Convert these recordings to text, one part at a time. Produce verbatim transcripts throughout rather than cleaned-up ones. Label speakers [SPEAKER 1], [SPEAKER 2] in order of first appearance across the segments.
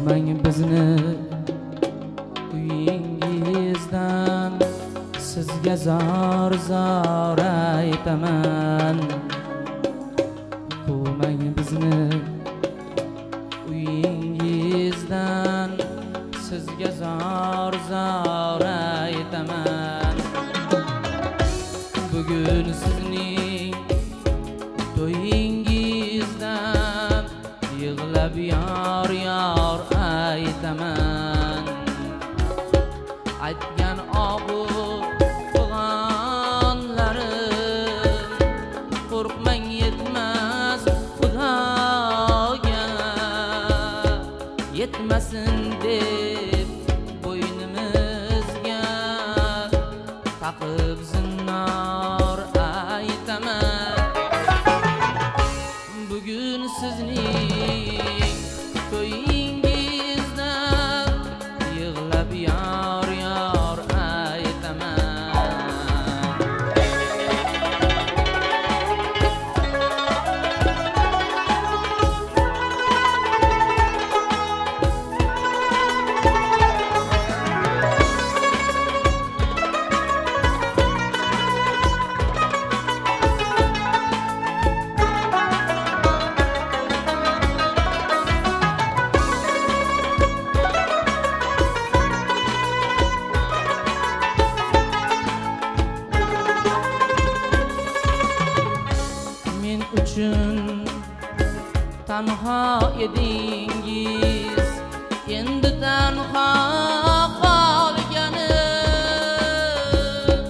[SPEAKER 1] quvmang bizni uyingizdan, sizga zor zor aytaman. Quvmang bizni uyingizdan, sizga zor zor aytaman. Bugun sizning to'yingizdan yig'lab yor yor aytaman. Aytgan og'u tug'onlarim, qo'rqmang yetmas Xudoga, yetmasin deb bo'ynimizga taqib zinnor aytaman. Bugun sizning to'yingizdan yig'lab yor yor aytaman. Men uchun tanho edingiz, endi tanho qolganim.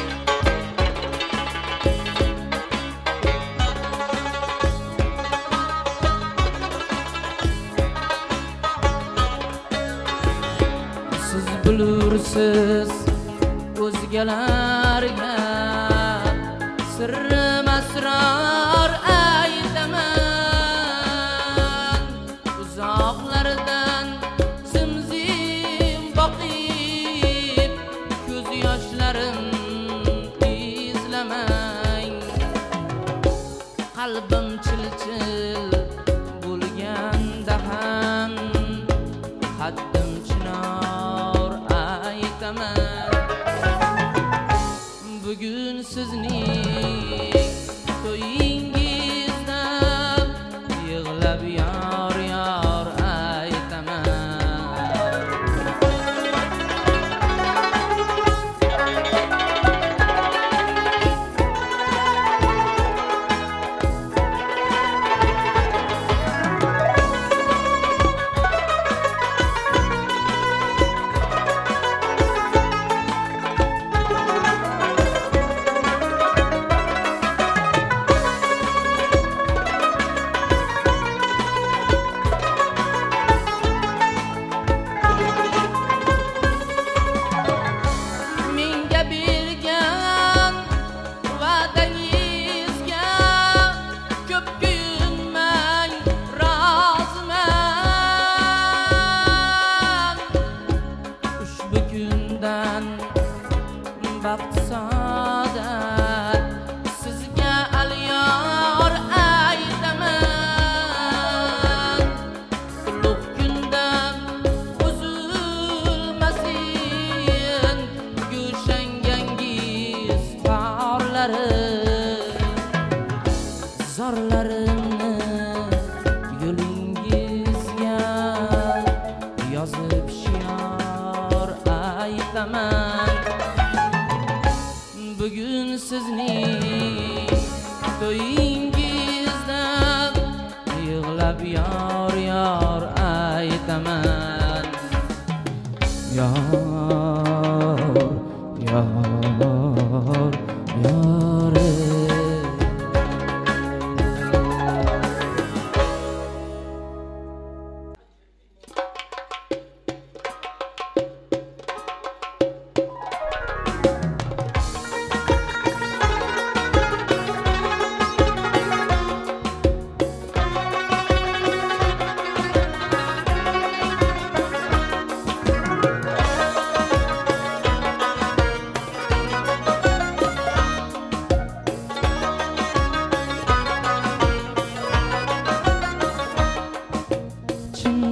[SPEAKER 1] Siz bilursiz o'zgalarga sirrim asror aytaman. Uzoqlardan zimzim boqib ko'z yoshlarim izlamang. Qalbim chil-chil bo'lganda ham haddim chinor aytaman. Bugun sizning to'yingizdan yig'lab yor yor aytaman. Menga bergan va'dangizga ko'p kuyinmang, roziman. Ushbu kundan baxt saodat sizga alyor aytaman. Ulug' kundan uzilmasin gulshangangiz torlarim. Zorlarimni yo'lingizga yozib shior aytaman. Bugun sizning to'yingizdan yig'lab yor yor aytaman. Yor yor yor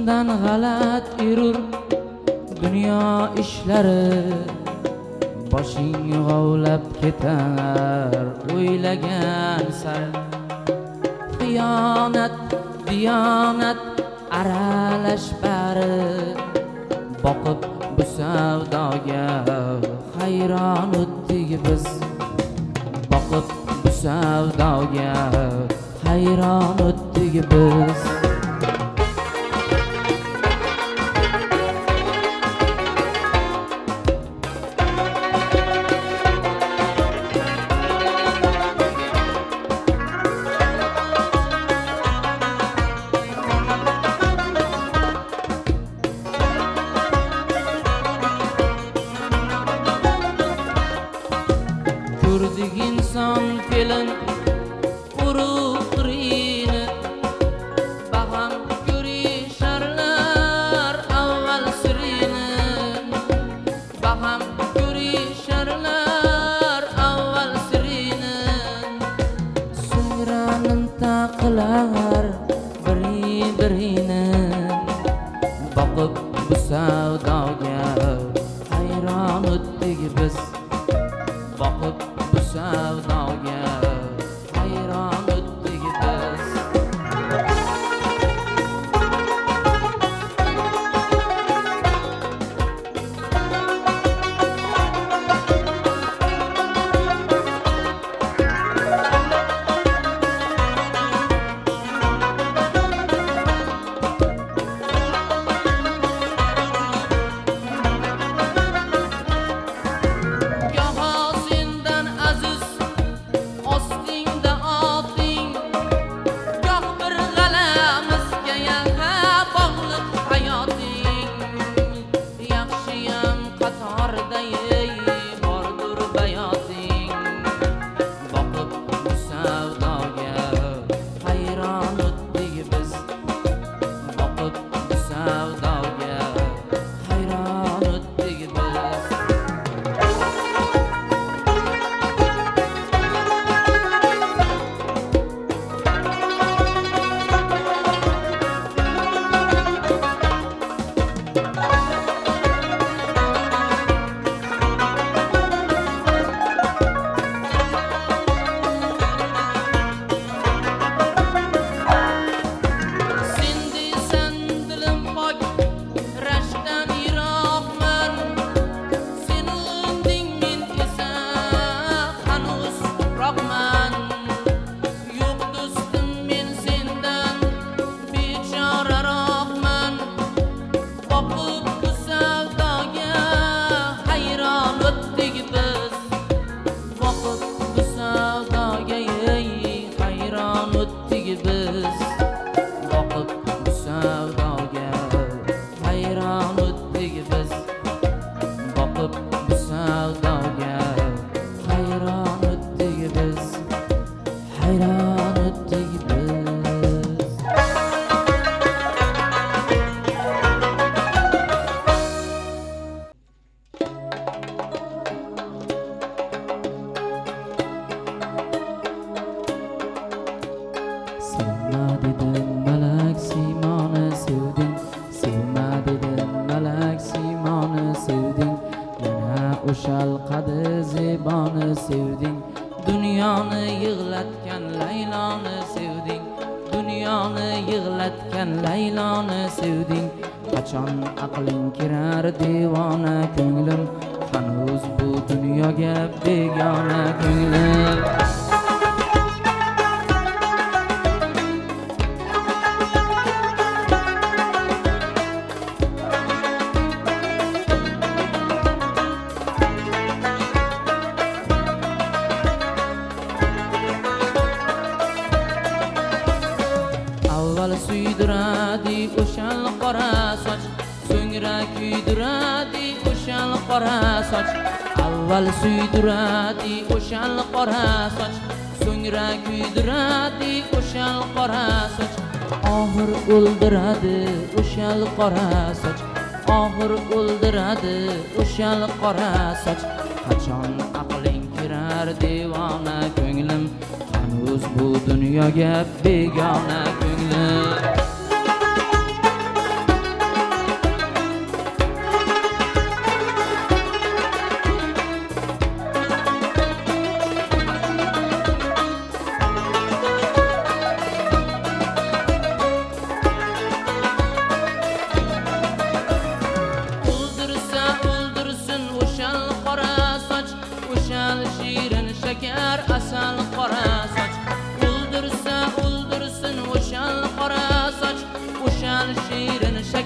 [SPEAKER 1] boshingdan g'alat yurur dunyo ishlari, boshing g'ovlab ketar o'ylagan sari. Xiyonat, diyonat aralash bari, boqib bu savdoga hayron o'tdik biz. Boqib bu savdoga hayron o'tdik biz. Ko'rdik inson fe'lin urug' qirini, baham ko'risharlar avval sirini. Baham ko'risharlar avval sirini, so'ngra mintaqilar biri-birini. Boqib bu savdoga hayron o'tdik biz. Boqib bu savdoga hayron o'tdik biz. O'shalqadi zeboni sevding, dunyoni yig'latgan Layloni sevding. Dunyoni yig'latgan Layloni sevding. Qachon aqling kirar devona ko'nglim, hanuz bu dunyoga begona ko'nglim. Avval suydiradi o'shal qora soch, so'ngra kuydiradi o'shal qora soch. Avval suydiradi o'shal qora soch, so'ngra kuydiradi o'shal qora soch. Oxir o'ldiradi o'shal qora soch, oxir o'ldiradi o'shal qora soch. Qachon aqling kirar devona ko'nglim, hanuz bu dunyoga begona ko'nglim.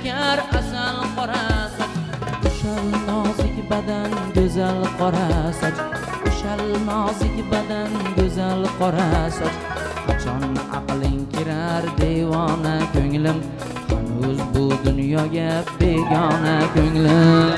[SPEAKER 1] shakar asal qora soch o'shal nozik badan go'zal qora soch o'shal nozik badan go'zal qora soch qachon aqling kirar devona ko'nglim hanuz bu dunyoga begona ko'nglim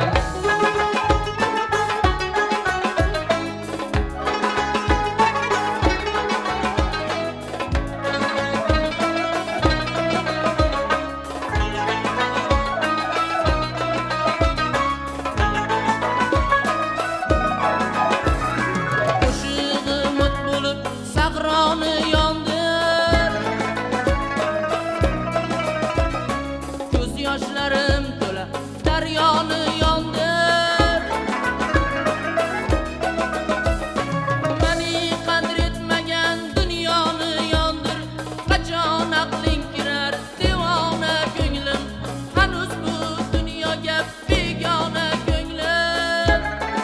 [SPEAKER 1] yoshlarim to'la daryoni yondir meni qadr etmagan dunyoni yondir qachon aqling kirar devona ko'nglim hanuz bu dunyoga begona ko'nglim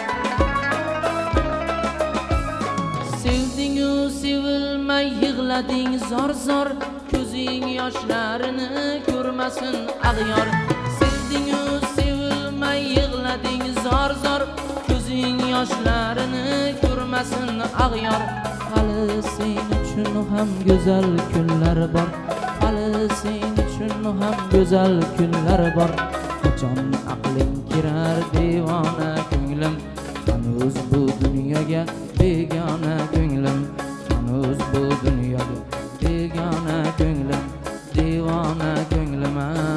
[SPEAKER 1] sevdingu sevilmay yig'lading zor zor ko'zing yoshlarini ko'rmasin ag'yor sevdingu sevilmay yig'lading zor zor ko'zing yoshlarini ko'rmasin ag'yor hali sen uchun ham go'zal kunlar bor hali sen uchun ham go'zal kunlar bor qachon aqling kirar devona ko'nglim hanuz bu dunyoga begona ko'nglim hanuz bu dunyoga begona ko'nglim devona ko'nglim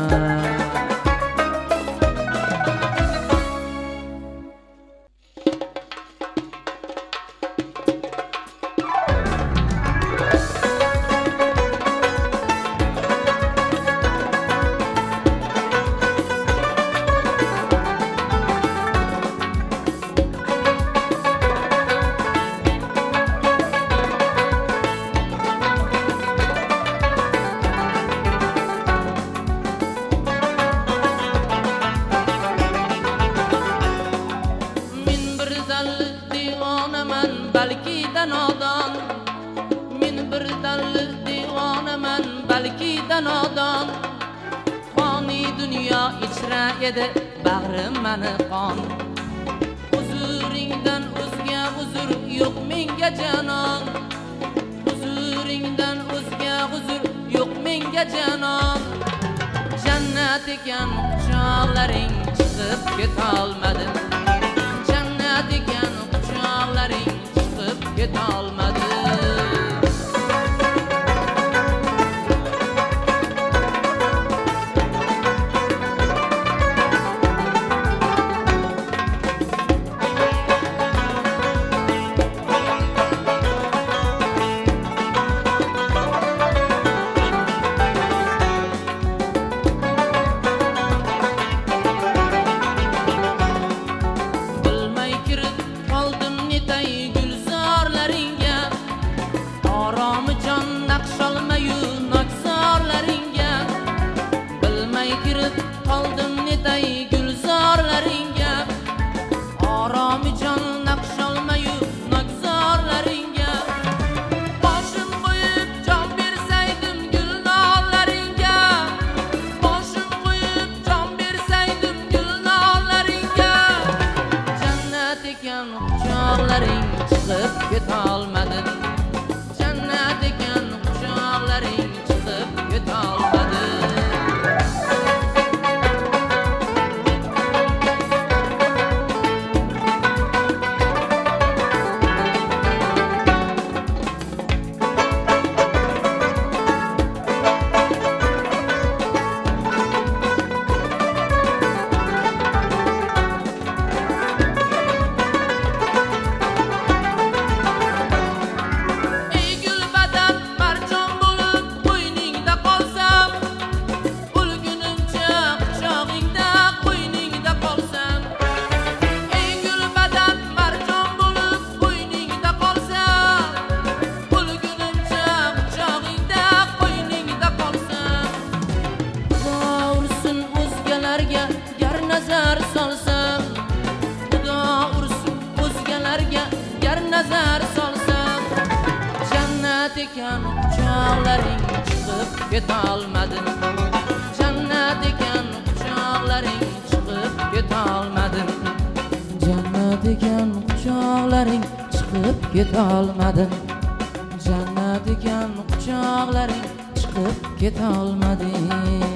[SPEAKER 1] balki danodon men bir dalli devonaman balki danodon qoni dunyo ichra edi bag'rim mani qon huzuringdan o'zga huzur yo'q menga janon huzuringdan o'zga huzur yo'q menga janon jannat ekan quchoqlaring chiqib ketolmadim jannat ekan quchoqlaring ketolmadi bilmay kirib qoldim netay gulzorlaringga oromi jon naqsholmayu nokzorlaringga bilmay kirib qoldim netay gulzorlaringga oromi jon naqsholmayu nokzorlaringga boshim qo'yib jon bersaydim gulnorlaringga boshim qo'yib jon bersaydim gulnorlaringga jannat ekan quchoqlaring chiqib ketolmadim jannat ekan quchoqlaring chiqib ketolmadi nazar solsam jannat ekan quchoqlaring chiqib ketolmadim jannat ekan ekan quchoqlaring chiqib ketolmadim. Jannat ekan quchoqlaring chiqib ketolmadim.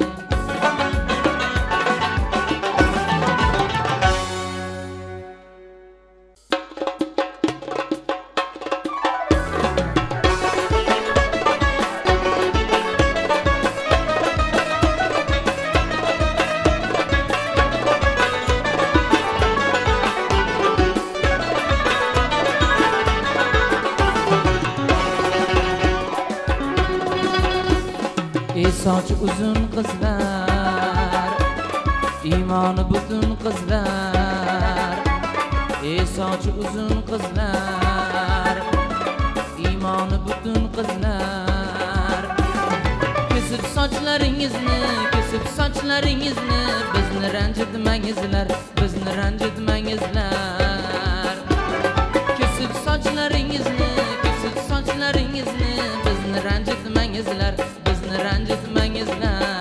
[SPEAKER 1] Ey sochi uzun qizlar, iymoni butun qizlar. Ey sochi uzun qizlar, iymoni butun qizlar. Kesib sochlaringizni, kesib sochlaringizni, bizni ranjitmangizlar, bizni ranjitmangizlar. Kesib sochlaringizni, kesib sochlaringizni, bizni ranjitmangizlar, bizni ranjitmangizlar.